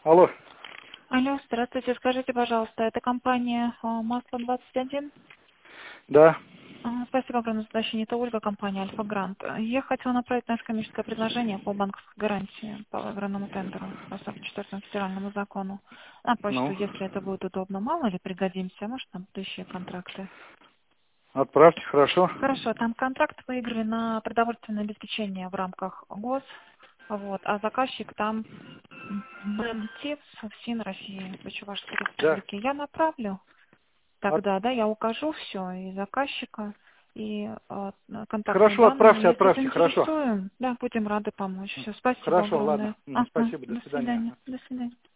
Алло, Алло, здравствуйте. Скажите, пожалуйста, это компания Масло-21? да. Спасибо огромное за уточнение. Это Ольга, компания Альфа-Грант. Я хотела направить наше коммерческое предложение по банковской гарантии по аграрному тендеру по 44 федеральному закону. На почту, Ну, если это будет удобно. Мало ли пригодимся, может, там будущие контракты. отправьте, хорошо. Хорошо, там контракт выиграли на продовольственное обеспечение в рамках ГОС. Вот, а заказчик там МТИП, ФСИН России, Чувашской Да. республики. Я направлю. От- Тогда, да, я укажу все, и заказчика, и контактные Хорошо, данные. отправьте, Если отправьте, хорошо. заинтересуем, да, будем рады помочь. Все, спасибо Хорошо, ладно. огромное. Спасибо, до До свидания. свидания. До свидания.